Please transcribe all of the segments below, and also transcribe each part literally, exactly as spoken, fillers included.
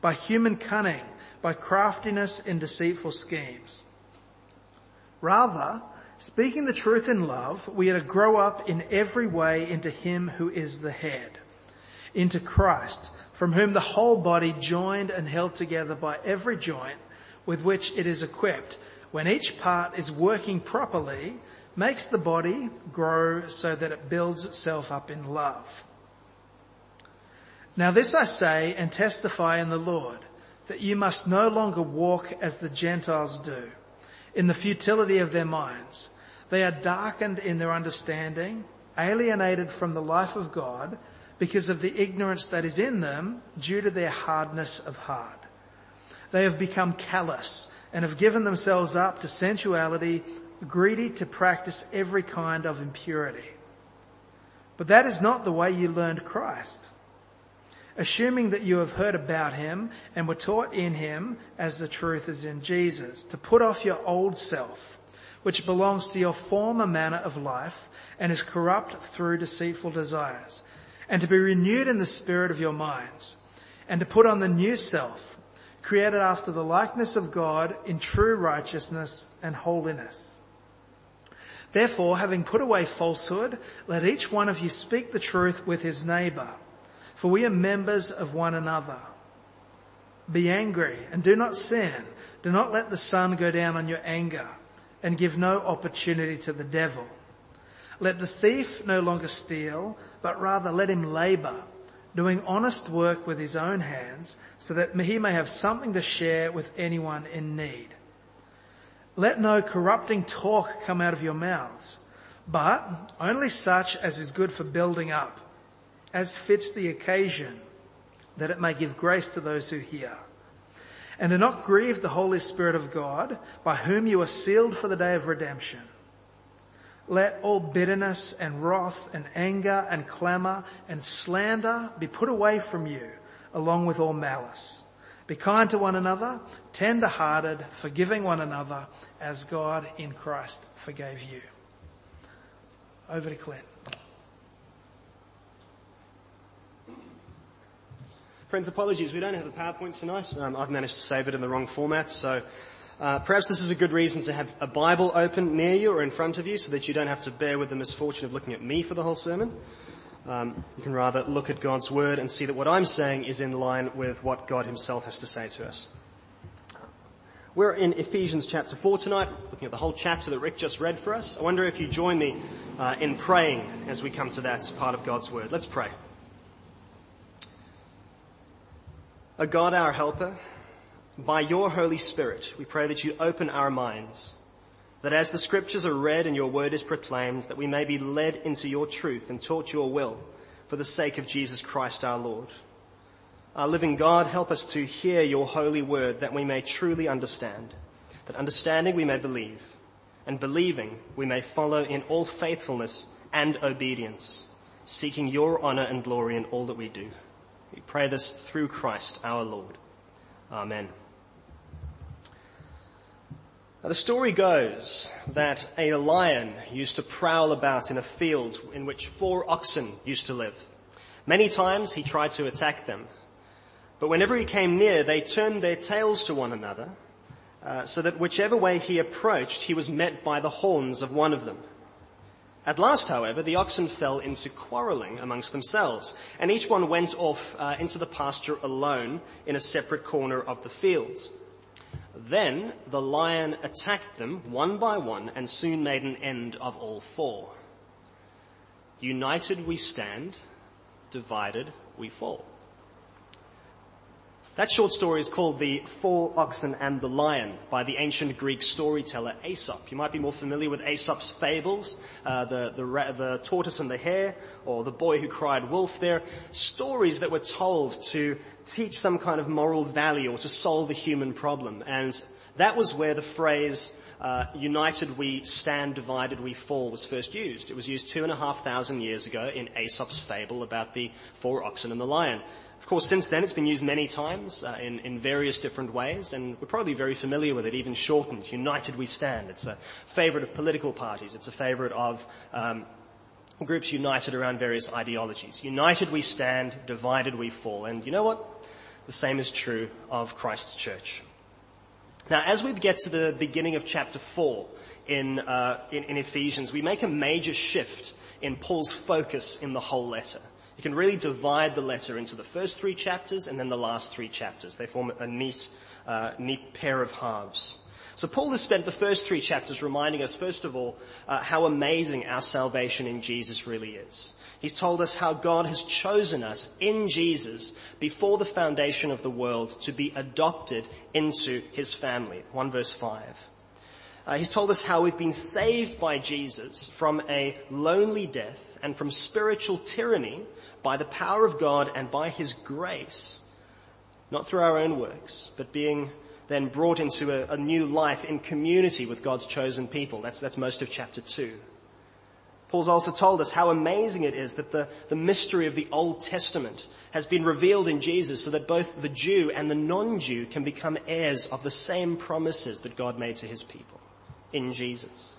by human cunning, by craftiness in deceitful schemes. Rather, speaking the truth in love, we are to grow up in every way into him who is the head, into Christ, from whom the whole body, joined and held together by every joint with which it is equipped, when each part is working properly, makes the body grow so that it builds itself up in love. Now this I say and testify in the Lord, that you must no longer walk as the Gentiles do, in the futility of their minds. They are darkened in their understanding, alienated from the life of God, because of the ignorance that is in them due to their hardness of heart. They have become callous and have given themselves up to sensuality, greedy to practice every kind of impurity. But that is not the way you learned Christ. Assuming that you have heard about him and were taught in him as the truth is in Jesus, to put off your old self, which belongs to your former manner of life and is corrupt through deceitful desires, and to be renewed in the spirit of your minds, and to put on the new self, created after the likeness of God in true righteousness and holiness. Therefore, having put away falsehood, let each one of you speak the truth with his neighbour, for we are members of one another. Be angry and do not sin. Do not let the sun go down on your anger, and give no opportunity to the devil. Let the thief no longer steal, but rather let him labour, doing honest work with his own hands, so that he may have something to share with anyone in need. Let no corrupting talk come out of your mouths, but only such as is good for building up, as fits the occasion, that it may give grace to those who hear. And do not grieve the Holy Spirit of God, by whom you are sealed for the day of redemption. Let all bitterness and wrath and anger and clamour and slander be put away from you, along with all malice. Be kind to one another, tender-hearted, forgiving one another, as God in Christ forgave you. Over to Clint. Friends, apologies, we don't have a PowerPoint tonight. Um, I've managed to save it in the wrong format, so uh, perhaps this is a good reason to have a Bible open near you or in front of you so that you don't have to bear with the misfortune of looking at me for the whole sermon. Um, you can rather look at God's Word and see that what I'm saying is in line with what God himself has to say to us. We're in Ephesians chapter four tonight, looking at the whole chapter that Rick just read for us. I wonder if you join me uh, in praying as we come to that part of God's Word. Let's pray. O God, our helper, by your Holy Spirit, we pray that you open our minds, that as the scriptures are read and your word is proclaimed, that we may be led into your truth and taught your will for the sake of Jesus Christ our Lord. Our living God, help us to hear your holy word that we may truly understand, that understanding we may believe, and believing we may follow in all faithfulness and obedience, seeking your honour and glory in all that we do. We pray this through Christ our Lord. Amen. Now, the story goes that a lion used to prowl about in a field in which four oxen used to live. Many times he tried to attack them, but whenever he came near, they turned their tails to one another, uh, so that whichever way he approached, he was met by the horns of one of them. At last, however, the oxen fell into quarrelling amongst themselves, and each one went off uh, into the pasture alone in a separate corner of the field. Then the lion attacked them one by one and soon made an end of all four. United we stand, divided we fall. That short story is called The Four Oxen and the Lion by the ancient Greek storyteller Aesop. You might be more familiar with Aesop's fables, uh, the, the, the tortoise and the hare, or the boy who cried wolf. They're stories that were told to teach some kind of moral value or to solve a human problem. And that was where the phrase, uh, united we stand, divided we fall, was first used. It was used two and a half thousand years ago in Aesop's fable about the four oxen and the lion. Of course, since then, it's been used many times uh, in, in various different ways, and we're probably very familiar with it, even shortened. United we stand. It's a favourite of political parties. It's a favourite of um, groups united around various ideologies. United we stand, divided we fall. And you know what? The The same is true of Christ's church. Now, as we get to the beginning of chapter four in, uh, in, in Ephesians, we make a major shift in Paul's focus in the whole letter. You can really divide the letter into the first three chapters and then the last three chapters. They form a neat, uh, neat pair of halves. So Paul has spent the first three chapters reminding us, first of all, uh, how amazing our salvation in Jesus really is. He's told us how God has chosen us in Jesus before the foundation of the world to be adopted into his family. one verse five. Uh, he's told us how we've been saved by Jesus from a lonely death and from spiritual tyranny by the power of God and by his grace, not through our own works, but being then brought into a, a new life in community with God's chosen people. That's, that's most of chapter two. Paul's also told us how amazing it is that the, the mystery of the Old Testament has been revealed in Jesus so that both the Jew and the non-Jew can become heirs of the same promises that God made to his people in Jesus.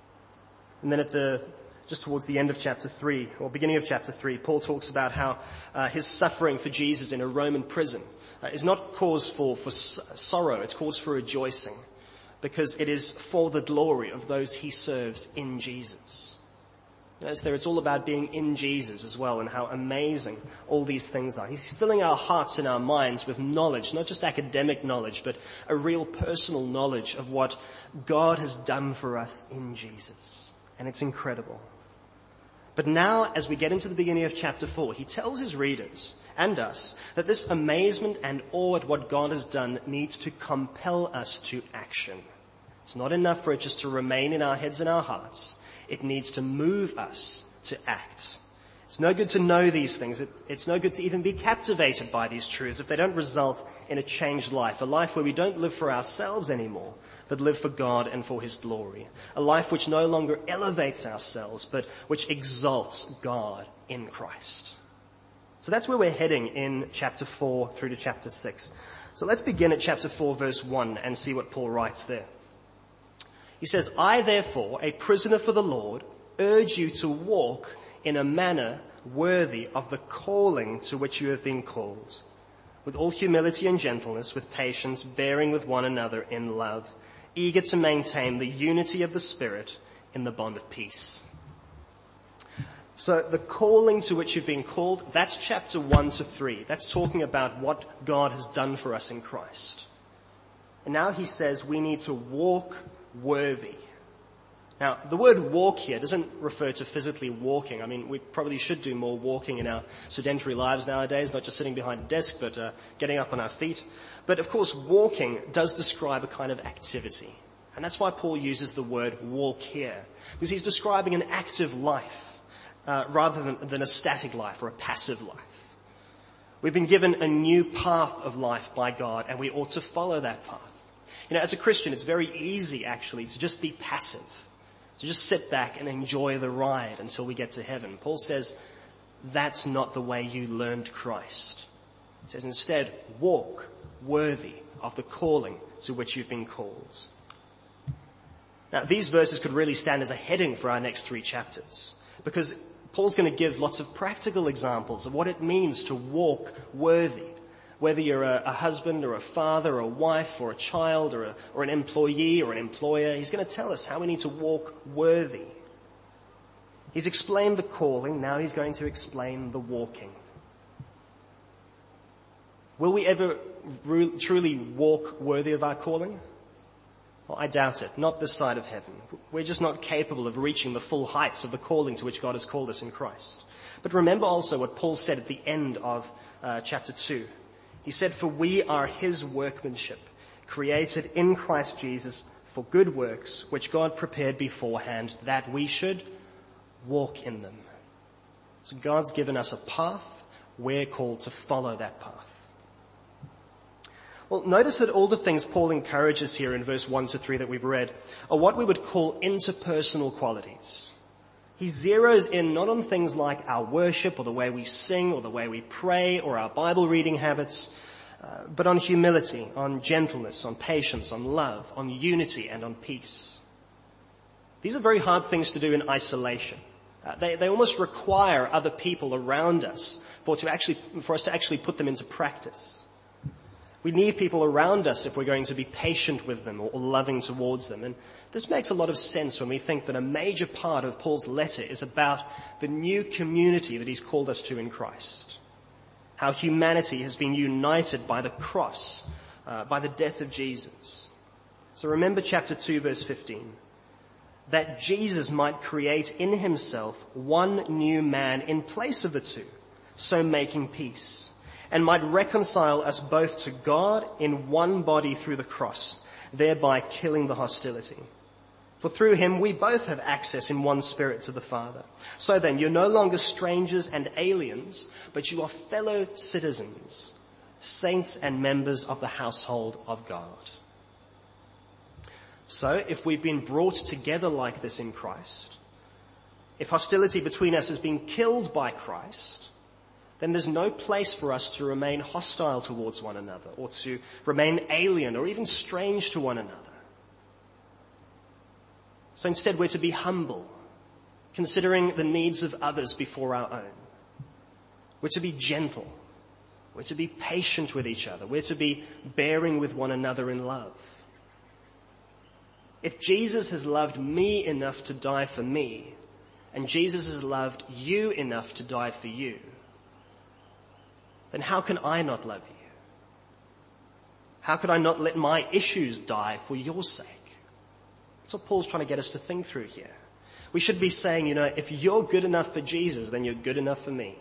And then at the just towards the end of chapter three, or beginning of chapter three, Paul talks about how uh, his suffering for Jesus in a Roman prison uh, is not cause for, for sorrow, it's cause for rejoicing, because it is for the glory of those he serves in Jesus. Notice there, it's all about being in Jesus as well, and how amazing all these things are. He's filling our hearts and our minds with knowledge, not just academic knowledge, but a real personal knowledge of what God has done for us in Jesus. And it's incredible. But now, as we get into the beginning of chapter four, he tells his readers and us that this amazement and awe at what God has done needs to compel us to action. It's not enough for it just to remain in our heads and our hearts. It needs to move us to act. It's no good to know these things. It, it's no good to even be captivated by these truths if they don't result in a changed life, a life where we don't live for ourselves anymore, but live for God and for his glory. A life which no longer elevates ourselves, but which exalts God in Christ. So that's where we're heading in chapter four through to chapter six. So let's begin at chapter four, verse one, and see what Paul writes there. He says, I therefore, a prisoner for the Lord, urge you to walk in a manner worthy of the calling to which you have been called, with all humility and gentleness, with patience, bearing with one another in love, eager to maintain the unity of the Spirit in the bond of peace. So the calling to which you've been called, that's chapter one to three. That's talking about what God has done for us in Christ. And now he says we need to walk worthy. Now, the word walk here doesn't refer to physically walking. I mean, we probably should do more walking in our sedentary lives nowadays, not just sitting behind a desk, but uh, getting up on our feet. But of course, walking does describe a kind of activity. And that's why Paul uses the word walk here, because he's describing an active life uh, rather than, than a static life or a passive life. We've been given a new path of life by God, and we ought to follow that path. You know, as a Christian, it's very easy actually to just be passive, to just sit back and enjoy the ride until we get to heaven. Paul says that's not the way you learned Christ. He says instead, walk worthy of the calling to which you've been called. Now, these verses could really stand as a heading for our next three chapters, because Paul's going to give lots of practical examples of what it means to walk worthy. Whether you're a, a husband or a father or a wife or a child or, a, or an employee or an employer, he's going to tell us how we need to walk worthy. He's explained the calling, now he's going to explain the walking. Will we ever re- truly walk worthy of our calling? Well, I doubt it. Not this side of heaven. We're just not capable of reaching the full heights of the calling to which God has called us in Christ. But remember also what Paul said at the end of uh, chapter two. He said, for we are his workmanship, created in Christ Jesus for good works, which God prepared beforehand that we should walk in them. So God's given us a path. We're called to follow that path. Well, notice that all the things Paul encourages here in verse one to three that we've read are what we would call interpersonal qualities. He zeroes in not on things like our worship or the way we sing or the way we pray or our Bible reading habits, uh, but on humility, on gentleness, on patience, on love, on unity and on peace. These are very hard things to do in isolation. Uh, they, they almost require other people around us for, to actually, for us to actually put them into practice. We need people around us if we're going to be patient with them or loving towards them. And this makes a lot of sense when we think that a major part of Paul's letter is about the new community that he's called us to in Christ. How humanity has been united by the cross, uh, by the death of Jesus. So remember chapter two, verse fifteen. That Jesus might create in himself one new man in place of the two, so making peace, and might reconcile us both to God in one body through the cross, thereby killing the hostility. For through him we both have access in one spirit to the Father. So then, you're no longer strangers and aliens, but you are fellow citizens, saints and members of the household of God. So, if we've been brought together like this in Christ, if hostility between us has been killed by Christ, then there's no place for us to remain hostile towards one another or to remain alien or even strange to one another. So instead we're to be humble, considering the needs of others before our own. We're to be gentle. We're to be patient with each other. We're to be bearing with one another in love. If Jesus has loved me enough to die for me, and Jesus has loved you enough to die for you, then how can I not love you? How could I not let my issues die for your sake? That's what Paul's trying to get us to think through here. We should be saying, you know, if you're good enough for Jesus, then you're good enough for me.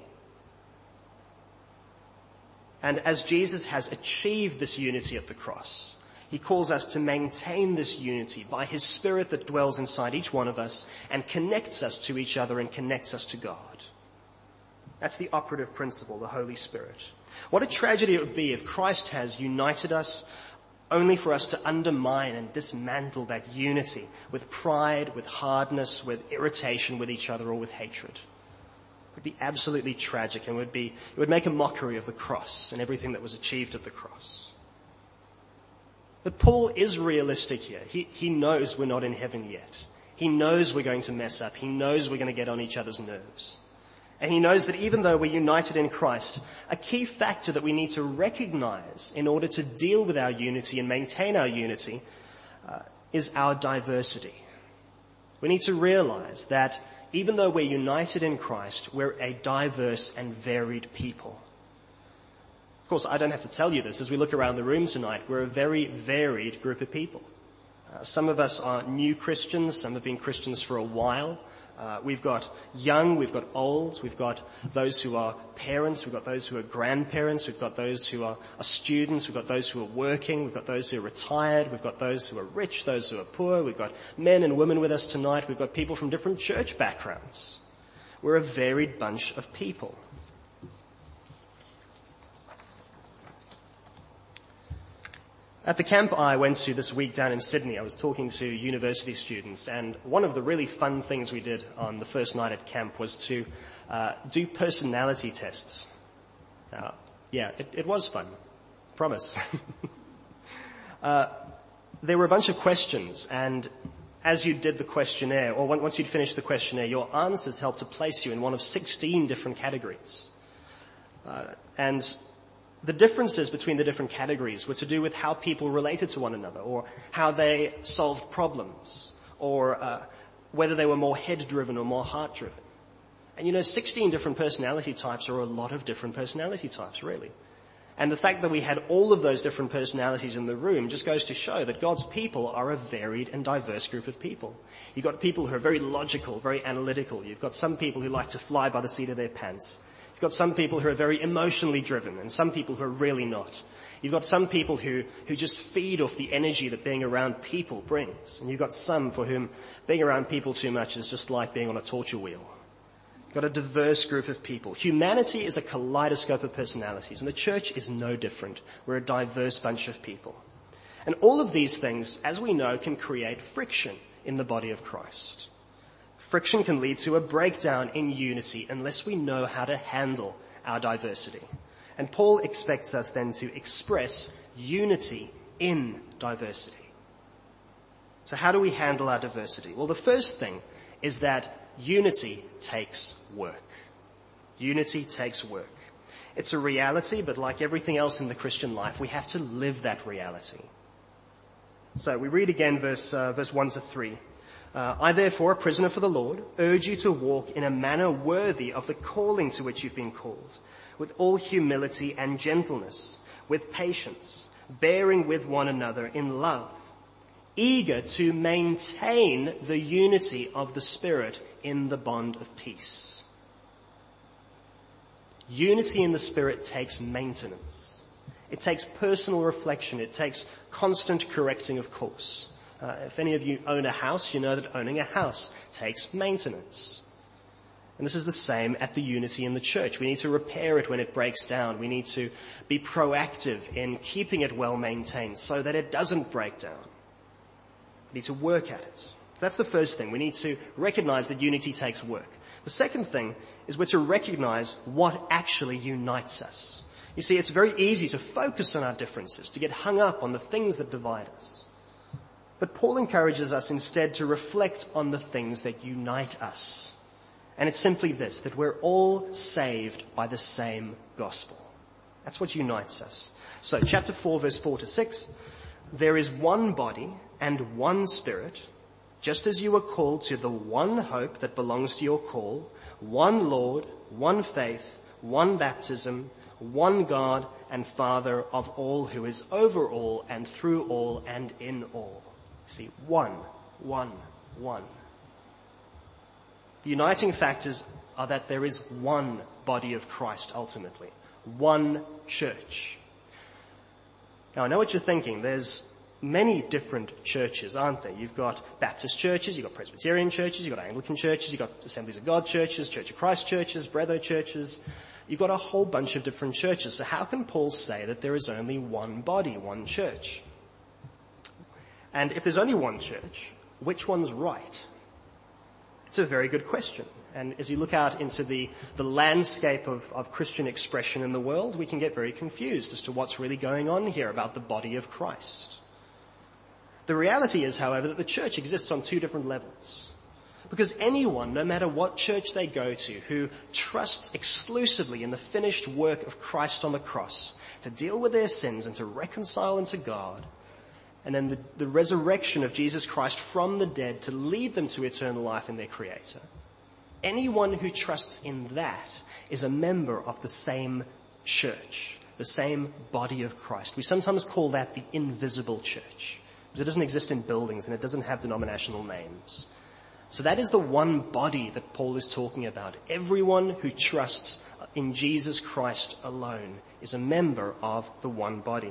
And as Jesus has achieved this unity at the cross, he calls us to maintain this unity by his Spirit that dwells inside each one of us and connects us to each other and connects us to God. That's the operative principle, the Holy Spirit. What a tragedy it would be if Christ has united us only for us to undermine and dismantle that unity with pride, with hardness, with irritation with each other, or with hatred. It would be absolutely tragic, and would be, it would make a mockery of the cross and everything that was achieved at the cross. But Paul is realistic here. He, he knows we're not in heaven yet. He knows we're going to mess up. He knows we're going to get on each other's nerves. And he knows that even though we're united in Christ, a key factor that we need to recognize in order to deal with our unity and maintain our unity uh, is our diversity. We need to realize that even though we're united in Christ, we're a diverse and varied people. Of course, I don't have to tell you this. As we look around the room tonight, we're a very varied group of people. Uh, some of us are new Christians. Some have been Christians for a while. Uh, we've got young, we've got old, we've got those who are parents, we've got those who are grandparents, we've got those who are, are students, we've got those who are working, we've got those who are retired, we've got those who are rich, those who are poor, we've got men and women with us tonight, we've got people from different church backgrounds. We're a varied bunch of people. At the camp I went to this week down in Sydney, I was talking to university students, and one of the really fun things we did on the first night at camp was to uh, do personality tests. Now, yeah, it, it was fun. Promise. uh, there were a bunch of questions, and as you did the questionnaire, or once you'd finished the questionnaire, your answers helped to place you in one of sixteen different categories. Uh, and The differences between the different categories were to do with how people related to one another, or how they solved problems, or uh, whether they were more head-driven or more heart-driven. And you know, sixteen different personality types are a lot of different personality types, really. And the fact that we had all of those different personalities in the room just goes to show that God's people are a varied and diverse group of people. You've got people who are very logical, very analytical. You've got some people who like to fly by the seat of their pants. You've got some people who are very emotionally driven, and some people who are really not. You've got some people who, who just feed off the energy that being around people brings. And you've got some for whom being around people too much is just like being on a torture wheel. You've got a diverse group of people. Humanity is a kaleidoscope of personalities, and the church is no different. We're a diverse bunch of people. And all of these things, as we know, can create friction in the body of Christ. Friction can lead to a breakdown in unity unless we know how to handle our diversity. And Paul expects us then to express unity in diversity. So how do we handle our diversity? Well, the first thing is that unity takes work. Unity takes work. It's a reality, but like everything else in the Christian life, we have to live that reality. So we read again verse, uh, verse one to three. Uh, I therefore, a prisoner for the Lord, urge you to walk in a manner worthy of the calling to which you've been called, with all humility and gentleness, with patience, bearing with one another in love, eager to maintain the unity of the Spirit in the bond of peace. Unity in the Spirit takes maintenance. It takes personal reflection. It takes constant correcting of course. Uh, if any of you own a house, you know that owning a house takes maintenance. And this is the same at the unity in the church. We need to repair it when it breaks down. We need to be proactive in keeping it well maintained so that it doesn't break down. We need to work at it. So that's the first thing. We need to recognize that unity takes work. The second thing is we're to recognize what actually unites us. You see, it's very easy to focus on our differences, to get hung up on the things that divide us. But Paul encourages us instead to reflect on the things that unite us. And it's simply this, that we're all saved by the same gospel. That's what unites us. So chapter four, verse four to six, there is one body and one Spirit, just as you were called to the one hope that belongs to your call, one Lord, one faith, one baptism, one God and Father of all, who is over all and through all and in all. See, one, one, one. The uniting factors are that there is one body of Christ ultimately, one church. Now I know what you're thinking. There's many different churches, aren't there? You've got Baptist churches, you've got Presbyterian churches, you've got Anglican churches, you've got Assemblies of God churches, Church of Christ churches, Brethren churches. You've got a whole bunch of different churches. So how can Paul say that there is only one body, one church? And if there's only one church, which one's right? It's a very good question. And as you look out into the, the landscape of, of Christian expression in the world, we can get very confused as to what's really going on here about the body of Christ. The reality is, however, that the church exists on two different levels. Because anyone, no matter what church they go to, who trusts exclusively in the finished work of Christ on the cross to deal with their sins and to reconcile them to God, and then the, the resurrection of Jesus Christ from the dead to lead them to eternal life in their Creator, anyone who trusts in that is a member of the same church, the same body of Christ. We sometimes call that the invisible church, because it doesn't exist in buildings and it doesn't have denominational names. So that is the one body that Paul is talking about. Everyone who trusts in Jesus Christ alone is a member of the one body.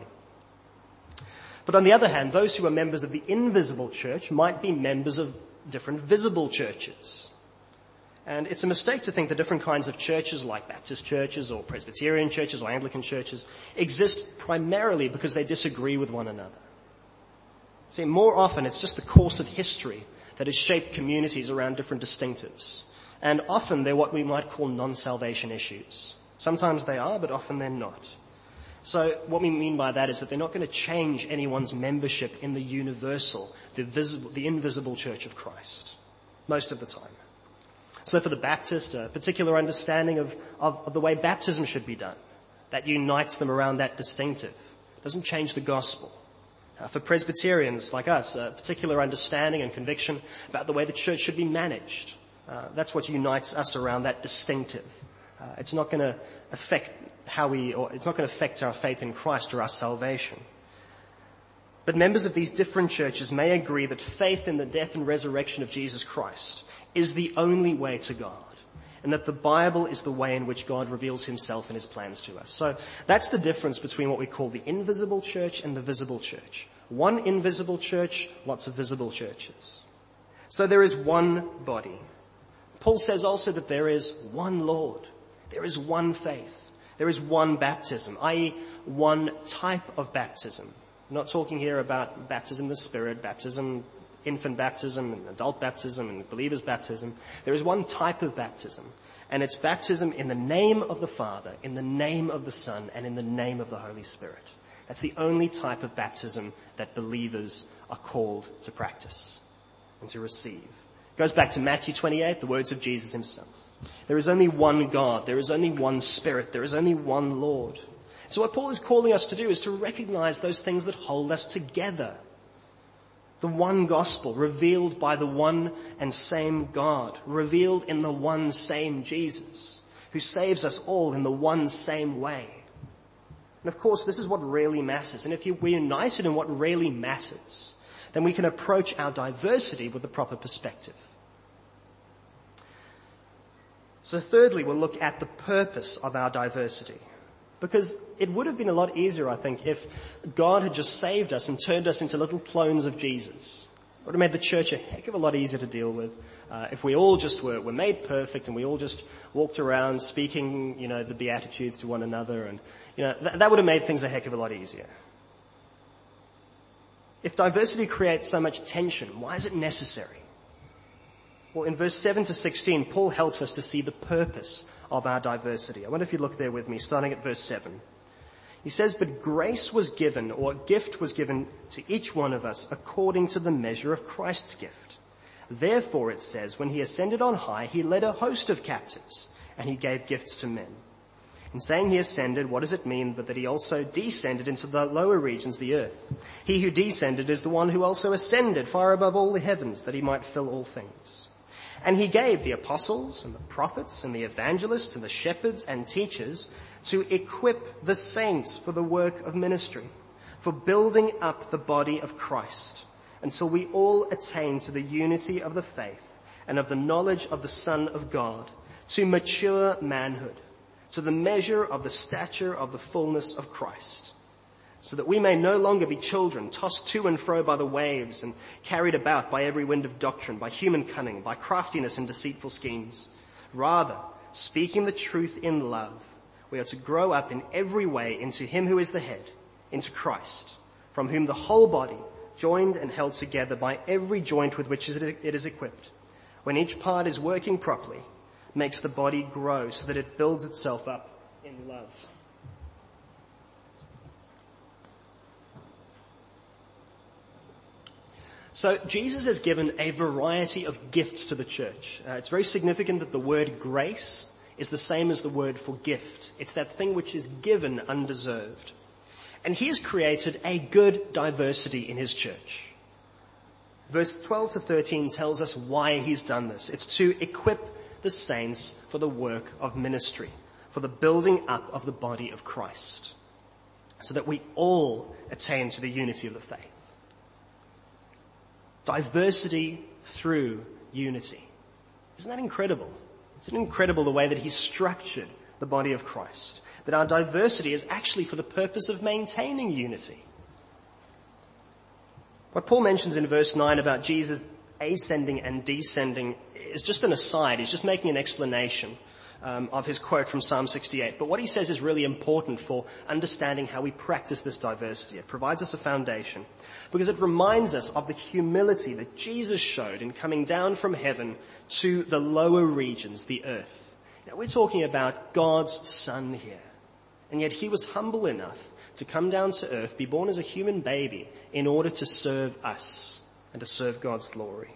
But on the other hand, those who are members of the invisible church might be members of different visible churches. And it's a mistake to think that different kinds of churches, like Baptist churches or Presbyterian churches or Anglican churches, exist primarily because they disagree with one another. See, more often it's just the course of history that has shaped communities around different distinctives. And often they're what we might call non-salvation issues. Sometimes they are, but often they're not. So what we mean by that is that they're not going to change anyone's membership in the universal, the visible, the invisible church of Christ, most of the time. So for the Baptist, a particular understanding of, of, of the way baptism should be done, that unites them around that distinctive. It doesn't change the gospel. Uh, for Presbyterians like us, a particular understanding and conviction about the way the church should be managed. Uh, that's what unites us around that distinctive. Uh, it's not going to affect how we, or it's not going to affect our faith in Christ or our salvation. But members of these different churches may agree that faith in the death and resurrection of Jesus Christ is the only way to God, and that the Bible is the way in which God reveals himself and his plans to us. So that's the difference between what we call the invisible church and the visible church. One invisible church, lots of visible churches. So there is one body. Paul says also that there is one Lord. There is one faith. There is one baptism, that is one type of baptism. I'm not talking here about baptism in the Spirit, baptism, infant baptism, and adult baptism, and believer's baptism. There is one type of baptism, and it's baptism in the name of the Father, in the name of the Son, and in the name of the Holy Spirit. That's the only type of baptism that believers are called to practice and to receive. It goes back to Matthew twenty-eight, the words of Jesus himself. There is only one God. There is only one Spirit. There is only one Lord. So what Paul is calling us to do is to recognize those things that hold us together. The one gospel revealed by the one and same God, revealed in the one same Jesus, who saves us all in the one same way. And of course, this is what really matters. And if we're united in what really matters, then we can approach our diversity with the proper perspective. So thirdly, we'll look at the purpose of our diversity. Because it would have been a lot easier, I think, if God had just saved us and turned us into little clones of Jesus. It would have made the church a heck of a lot easier to deal with. Uh, if we all just were, were made perfect and we all just walked around speaking, you know, the Beatitudes to one another, and, you know, th- that would have made things a heck of a lot easier. If diversity creates so much tension, why is it necessary? Well, in verse seven to sixteen, Paul helps us to see the purpose of our diversity. I wonder if you look there with me, starting at verse seven. He says, "But grace was given, or gift was given to each one of us according to the measure of Christ's gift. Therefore," it says, "when he ascended on high, he led a host of captives, and he gave gifts to men." In saying he ascended, what does it mean but that he also descended into the lower regions, the earth? He who descended is the one who also ascended far above all the heavens, that he might fill all things. And he gave the apostles and the prophets and the evangelists and the shepherds and teachers to equip the saints for the work of ministry, for building up the body of Christ, until we all attain to the unity of the faith and of the knowledge of the Son of God, to mature manhood, to the measure of the stature of the fullness of Christ, so that we may no longer be children, tossed to and fro by the waves and carried about by every wind of doctrine, by human cunning, by craftiness and deceitful schemes. Rather, speaking the truth in love, we are to grow up in every way into him who is the head, into Christ, from whom the whole body, joined and held together by every joint with which it is equipped, when each part is working properly, makes the body grow so that it builds itself up in love. So Jesus has given a variety of gifts to the church. Uh, it's very significant that the word grace is the same as the word for gift. It's that thing which is given undeserved. And he has created a good diversity in his church. Verse twelve to thirteen tells us why he's done this. It's to equip the saints for the work of ministry, for the building up of the body of Christ, so that we all attain to the unity of the faith. Diversity through unity. Isn't that incredible? Isn't it incredible the way that he's structured the body of Christ? That our diversity is actually for the purpose of maintaining unity. What Paul mentions in verse nine about Jesus ascending and descending is just an aside. He's just making an explanation um, of his quote from Psalm sixty-eight. But what he says is really important for understanding how we practice this diversity. It provides us a foundation because it reminds us of the humility that Jesus showed in coming down from heaven to the lower regions, the earth. Now, we're talking about God's Son here. And yet he was humble enough to come down to earth, be born as a human baby, in order to serve us and to serve God's glory.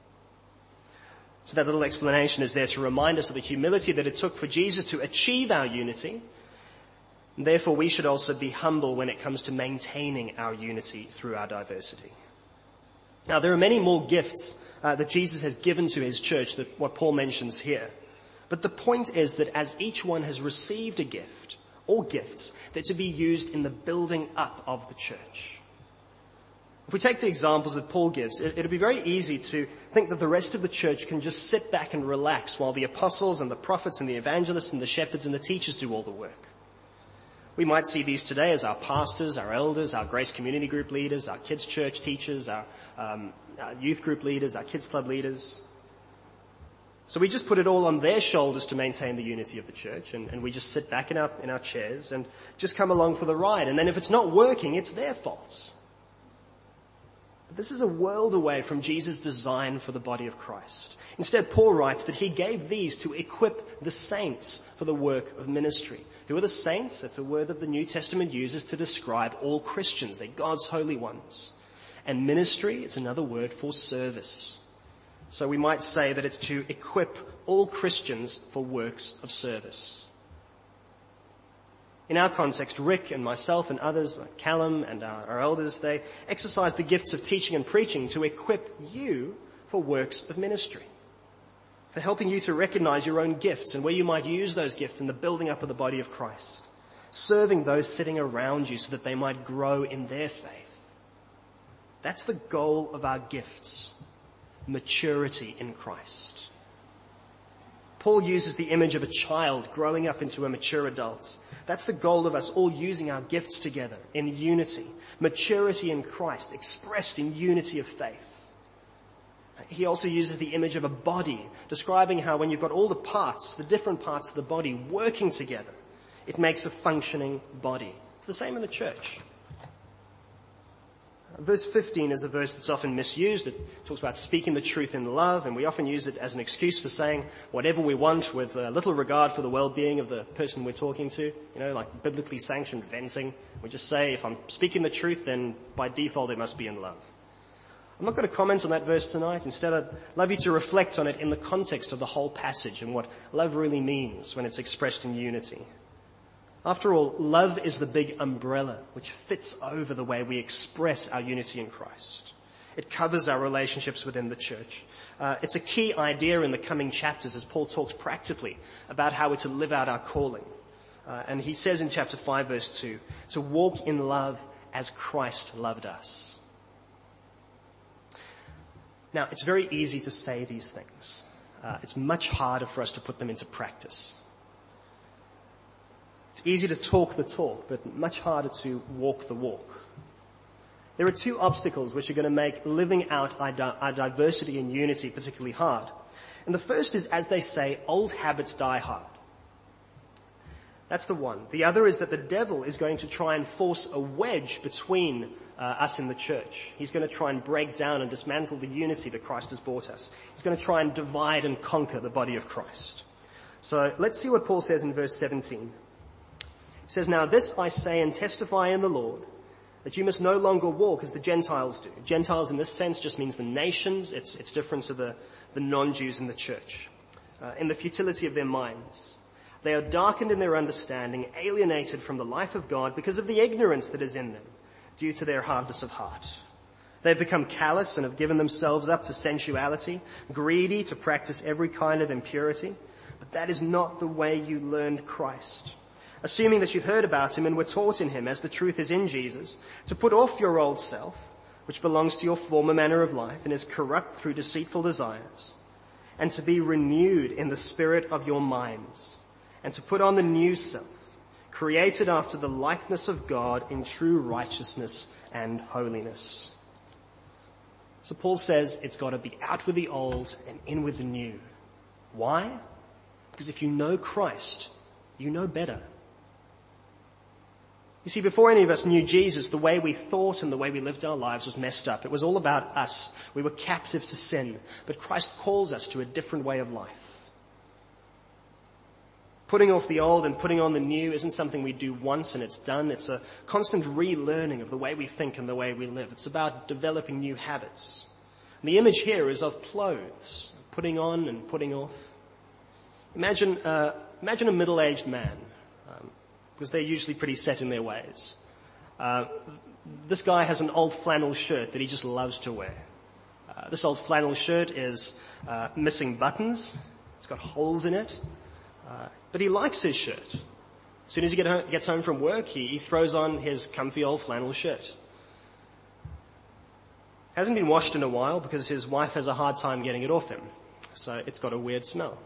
So that little explanation is there to remind us of the humility that it took for Jesus to achieve our unity. And therefore, we should also be humble when it comes to maintaining our unity through our diversity. Now, there are many more gifts uh, that Jesus has given to his church than what Paul mentions here. But the point is that as each one has received a gift, or gifts, they're to be used in the building up of the church. If we take the examples that Paul gives, it, it'll be very easy to think that the rest of the church can just sit back and relax while the apostles and the prophets and the evangelists and the shepherds and the teachers do all the work. We might see these today as our pastors, our elders, our Grace Community Group leaders, our kids' church teachers, our, um, our youth group leaders, our kids' club leaders. So we just put it all on their shoulders to maintain the unity of the church, and, and we just sit back in our, in our chairs and just come along for the ride. And then if it's not working, it's their fault. But this is a world away from Jesus' design for the body of Christ. Instead, Paul writes that he gave these to equip the saints for the work of ministry. Who are the saints? That's a word that the New Testament uses to describe all Christians. They're God's holy ones. And ministry, it's another word for service. So we might say that it's to equip all Christians for works of service. In our context, Rick and myself and others, like Callum and our, our elders, they exercise the gifts of teaching and preaching to equip you for works of ministry, for helping you to recognize your own gifts and where you might use those gifts in the building up of the body of Christ, serving those sitting around you so that they might grow in their faith. That's the goal of our gifts, maturity in Christ. Paul uses the image of a child growing up into a mature adult. That's the goal of us all using our gifts together in unity, maturity in Christ, expressed in unity of faith. He also uses the image of a body, describing how when you've got all the parts, the different parts of the body working together, it makes a functioning body. It's the same in the church. Verse fifteen is a verse that's often misused. It talks about speaking the truth in love, and we often use it as an excuse for saying whatever we want with uh, little regard for the well-being of the person we're talking to. You know, like biblically sanctioned venting. We just say, if I'm speaking the truth, then by default it must be in love. I'm not going to comment on that verse tonight. Instead, I'd love you to reflect on it in the context of the whole passage and what love really means when it's expressed in unity. After all, love is the big umbrella which fits over the way we express our unity in Christ. It covers our relationships within the church. Uh, it's a key idea in the coming chapters as Paul talks practically about how we're to live out our calling. Uh, and he says in chapter five, verse two, to walk in love as Christ loved us. Now, it's very easy to say these things. Uh, it's much harder for us to put them into practice. It's easy to talk the talk, but much harder to walk the walk. There are two obstacles which are going to make living out our diversity and unity particularly hard. And the first is, as they say, old habits die hard. That's the one. The other is that the devil is going to try and force a wedge between uh, us in the church. He's going to try and break down and dismantle the unity that Christ has brought us. He's going to try and divide and conquer the body of Christ. So let's see what Paul says in verse seventeen. He says, now this I say and testify in the Lord, that you must no longer walk as the Gentiles do. Gentiles in this sense just means the nations. It's, it's different to the, the non-Jews in the church. Uh, in the futility of their minds. They are darkened in their understanding, alienated from the life of God because of the ignorance that is in them, due to their hardness of heart. They've become callous and have given themselves up to sensuality, greedy to practice every kind of impurity. But that is not the way you learned Christ. Assuming that you've heard about him and were taught in him, as the truth is in Jesus, to put off your old self, which belongs to your former manner of life and is corrupt through deceitful desires, and to be renewed in the spirit of your minds, and to put on the new self, created after the likeness of God in true righteousness and holiness. So Paul says it's got to be out with the old and in with the new. Why? Because if you know Christ, you know better. You see, before any of us knew Jesus, the way we thought and the way we lived our lives was messed up. It was all about us. We were captive to sin. But Christ calls us to a different way of life. Putting off the old and putting on the new isn't something we do once and it's done. It's a constant relearning of the way we think and the way we live. It's about developing new habits. And the image here is of clothes, putting on and putting off. Imagine, uh, imagine a middle-aged man. Um, because they're usually pretty set in their ways. Uh, this guy has an old flannel shirt that he just loves to wear. Uh, this old flannel shirt is uh, missing buttons. It's got holes in it. Uh, but he likes his shirt. As soon as he get home, gets home from work, he, he throws on his comfy old flannel shirt. Hasn't been washed in a while because his wife has a hard time getting it off him. So it's got a weird smell.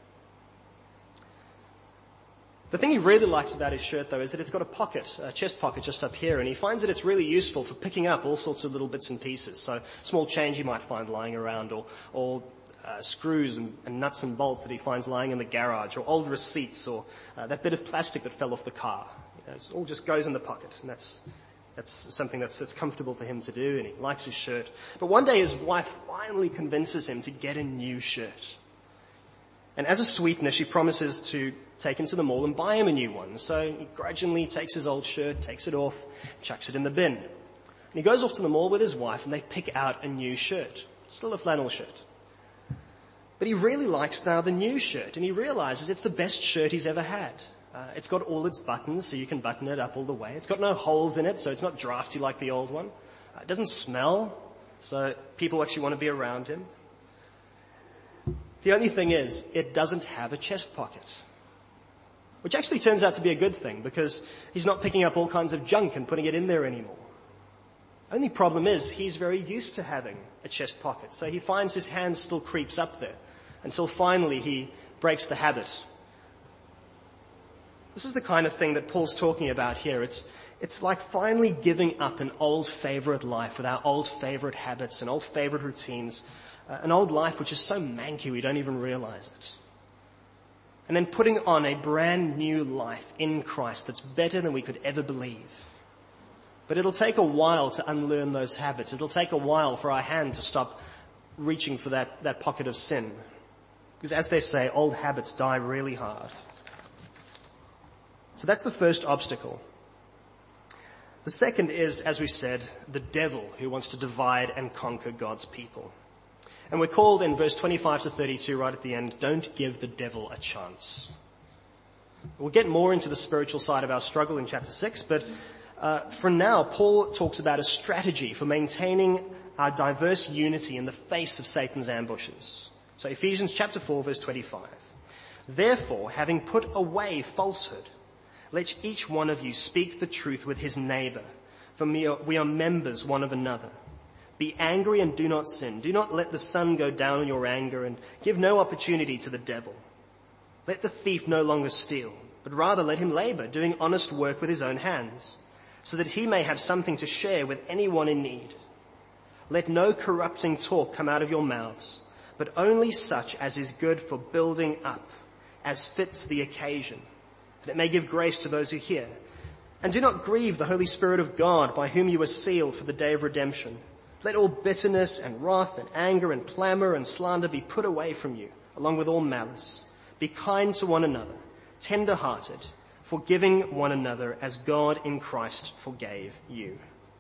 The thing he really likes about his shirt, though, is that it's got a pocket, a chest pocket just up here, and he finds that it's really useful for picking up all sorts of little bits and pieces. So small change he might find lying around, or, or uh, screws and, and nuts and bolts that he finds lying in the garage, or old receipts, or uh, that bit of plastic that fell off the car. You know, it all just goes in the pocket, and that's that's something that's, that's comfortable for him to do, and he likes his shirt. But one day his wife finally convinces him to get a new shirt. And as a sweetener, she promises to take him to the mall and buy him a new one. So he grudgingly takes his old shirt, takes it off, chucks it in the bin. And he goes off to the mall with his wife and they pick out a new shirt. Still a flannel shirt. But he really likes now the new shirt, and he realizes it's the best shirt he's ever had. Uh, it's got all its buttons, so you can button it up all the way. It's got no holes in it, so it's not drafty like the old one. Uh, it doesn't smell, so people actually want to be around him. The only thing is, it doesn't have a chest pocket. Which actually turns out to be a good thing, because he's not picking up all kinds of junk and putting it in there anymore. Only problem is, he's very used to having a chest pocket, so he finds his hand still creeps up there, until finally he breaks the habit. This is the kind of thing that Paul's talking about here. It's, it's like finally giving up an old favorite life with our old favorite habits and old favorite routines, uh, an old life which is so manky we don't even realize it. And then putting on a brand new life in Christ that's better than we could ever believe. But it'll take a while to unlearn those habits. It'll take a while for our hand to stop reaching for that, that pocket of sin. Because as they say, old habits die really hard. So that's the first obstacle. The second is, as we said, the devil who wants to divide and conquer God's people. And we're called in verse twenty-five to thirty-two right at the end, don't give the devil a chance. We'll get more into the spiritual side of our struggle in chapter six, but uh, for now, Paul talks about a strategy for maintaining our diverse unity in the face of Satan's ambushes. So Ephesians chapter four, verse twenty-five. Therefore, having put away falsehood, let each one of you speak the truth with his neighbor, for we are, we are members one of another. Be angry and do not sin. Do not let the sun go down in your anger, and give no opportunity to the devil. Let the thief no longer steal, but rather let him labor, doing honest work with his own hands, so that he may have something to share with anyone in need. Let no corrupting talk come out of your mouths, but only such as is good for building up, as fits the occasion, that it may give grace to those who hear. And do not grieve the Holy Spirit of God, by whom you were sealed for the day of redemption. Let all bitterness and wrath and anger and clamor and slander be put away from you, along with all malice. Be kind to one another, tender-hearted, forgiving one another as God in Christ forgave you.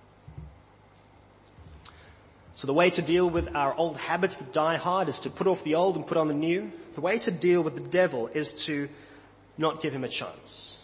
So the way to deal with our old habits that die hard is to put off the old and put on the new. The way to deal with the devil is to not give him a chance.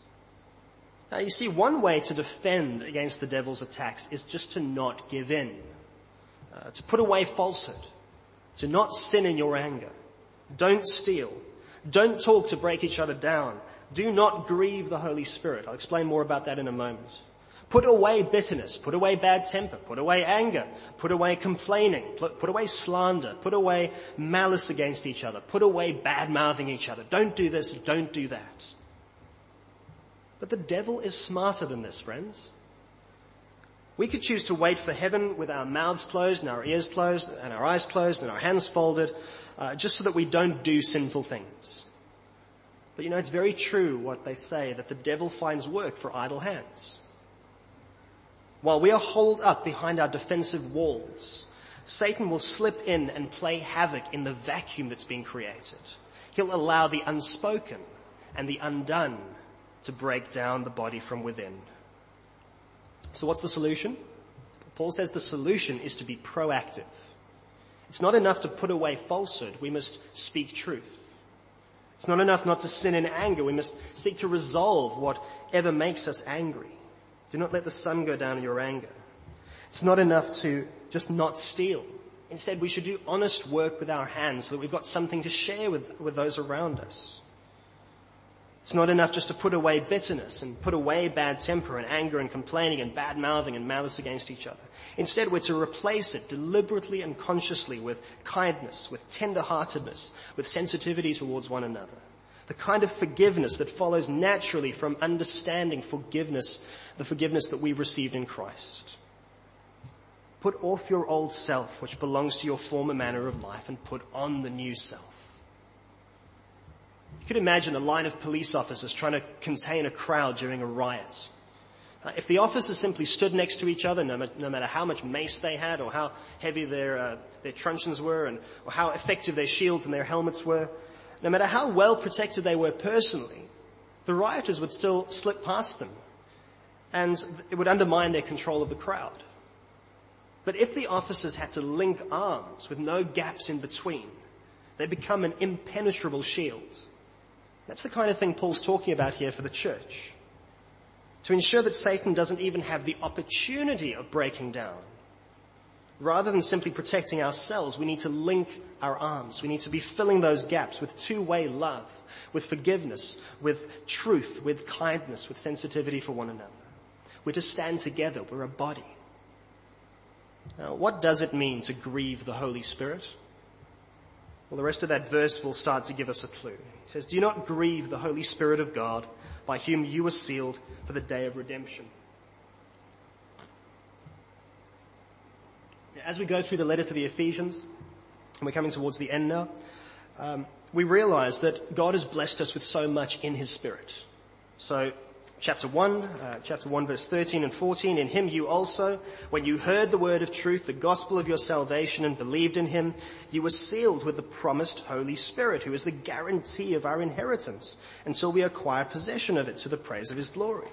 Now you see, one way to defend against the devil's attacks is just to not give in. Uh, to put away falsehood. To not sin in your anger. Don't steal. Don't talk to break each other down. Do not grieve the Holy Spirit. I'll explain more about that in a moment. Put away bitterness. Put away bad temper. Put away anger. Put away complaining. Put away slander. Put away malice against each other. Put away bad-mouthing each other. Don't do this. Don't do that. But the devil is smarter than this, friends. We could choose to wait for heaven with our mouths closed and our ears closed and our eyes closed and our hands folded, uh, just so that we don't do sinful things. But you know, it's very true what they say, that the devil finds work for idle hands. While we are holed up behind our defensive walls, Satan will slip in and play havoc in the vacuum that's been created. He'll allow the unspoken and the undone to break down the body from within. So what's the solution? Paul says the solution is to be proactive. It's not enough to put away falsehood. We must speak truth. It's not enough not to sin in anger. We must seek to resolve whatever makes us angry. Do not let the sun go down in your anger. It's not enough to just not steal. Instead, we should do honest work with our hands so that we've got something to share with, with those around us. It's not enough just to put away bitterness and put away bad temper and anger and complaining and bad-mouthing and malice against each other. Instead, we're to replace it deliberately and consciously with kindness, with tender-heartedness, with sensitivity towards one another. The kind of forgiveness that follows naturally from understanding forgiveness, the forgiveness that we've received in Christ. Put off your old self, which belongs to your former manner of life, and put on the new self. You could imagine a line of police officers trying to contain a crowd during a riot. Uh, if the officers simply stood next to each other, no, ma- no matter how much mace they had or how heavy their, uh, their truncheons were and or how effective their shields and their helmets were, no matter how well protected they were personally, the rioters would still slip past them and it would undermine their control of the crowd. But if the officers had to link arms with no gaps in between, They become an impenetrable shield. That's the kind of thing Paul's talking about here for the church. To ensure that Satan doesn't even have the opportunity of breaking down. Rather than simply protecting ourselves, we need to link our arms. We need to be filling those gaps with two-way love, with forgiveness, with truth, with kindness, with sensitivity for one another. We're to stand together. We're a body. Now, what does it mean to grieve the Holy Spirit? Well, the rest of that verse will start to give us a clue. He says, "Do not grieve the Holy Spirit of God, by whom you were sealed for the day of redemption." As we go through the letter to the Ephesians, and we're coming towards the end now, um, we realize that God has blessed us with so much in his Spirit. So, chapter one, uh, chapter one verse thirteen and fourteen, "In him you also, when you heard the word of truth, the gospel of your salvation, and believed in him, you were sealed with the promised Holy Spirit, who is the guarantee of our inheritance, until we acquire possession of it to the praise of his glory."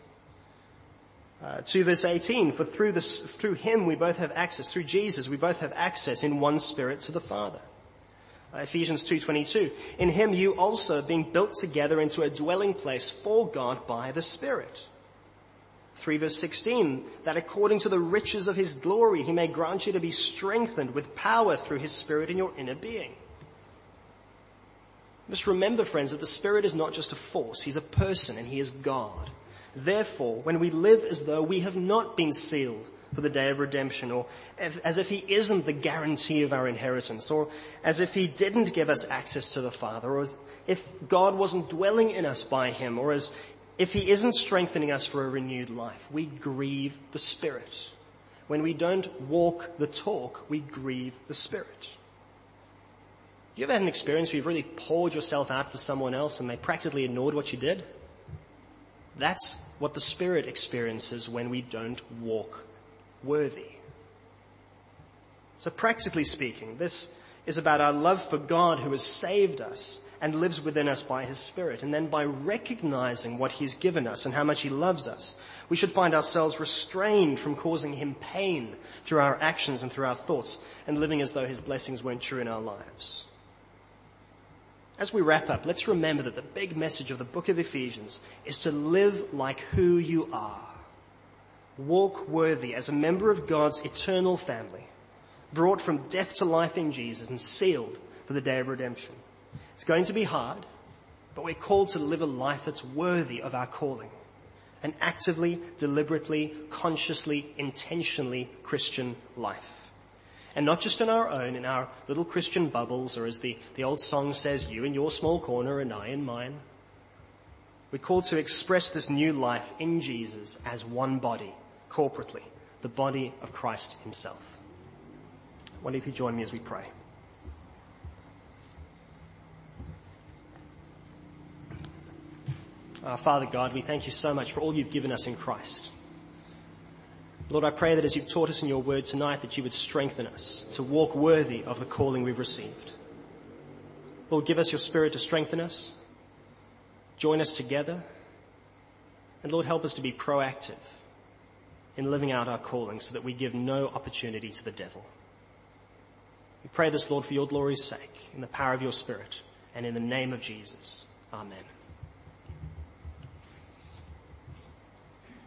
Uh, two verse eighteen, "For through this, through him we both have access, through Jesus we both have access in one Spirit to the Father." Uh, Ephesians two twenty-two, "In him you also, being built together into a dwelling place for God by the Spirit." three verse sixteen, "That according to the riches of his glory he may grant you to be strengthened with power through his Spirit in your inner being." Just remember, friends, that the Spirit is not just a force, he's a person and he is God. Therefore, when we live as though we have not been sealed for the day of redemption, or as if he isn't the guarantee of our inheritance, or as if he didn't give us access to the Father, or as if God wasn't dwelling in us by him, or as if he isn't strengthening us for a renewed life, we grieve the Spirit. When we don't walk the talk, we grieve the Spirit. You ever had an experience where you've really poured yourself out for someone else and they practically ignored what you did? That's what the Spirit experiences when we don't walk worthy. So practically speaking, this is about our love for God who has saved us and lives within us by his Spirit. And then by recognizing what he's given us and how much he loves us, we should find ourselves restrained from causing him pain through our actions and through our thoughts, and living as though his blessings weren't true in our lives. As we wrap up, let's remember that the big message of the book of Ephesians is to live like who you are. Walk worthy as a member of God's eternal family, brought from death to life in Jesus and sealed for the day of redemption. It's going to be hard, but we're called to live a life that's worthy of our calling. An actively, deliberately, consciously, intentionally Christian life. And not just in our own, in our little Christian bubbles, or as the, the old song says, you in your small corner and I in mine. We're called to express this new life in Jesus as one body, corporately, the body of Christ himself. I wonder if you join me as we pray. Uh, Father God, we thank you so much for all you've given us in Christ. Lord, I pray that as you've taught us in your word tonight, that you would strengthen us to walk worthy of the calling we've received. Lord, give us your Spirit to strengthen us. Join us together. And Lord, help us to be proactive in living out our calling so that we give no opportunity to the devil. We pray this, Lord, for your glory's sake, in the power of your Spirit, and in the name of Jesus. Amen.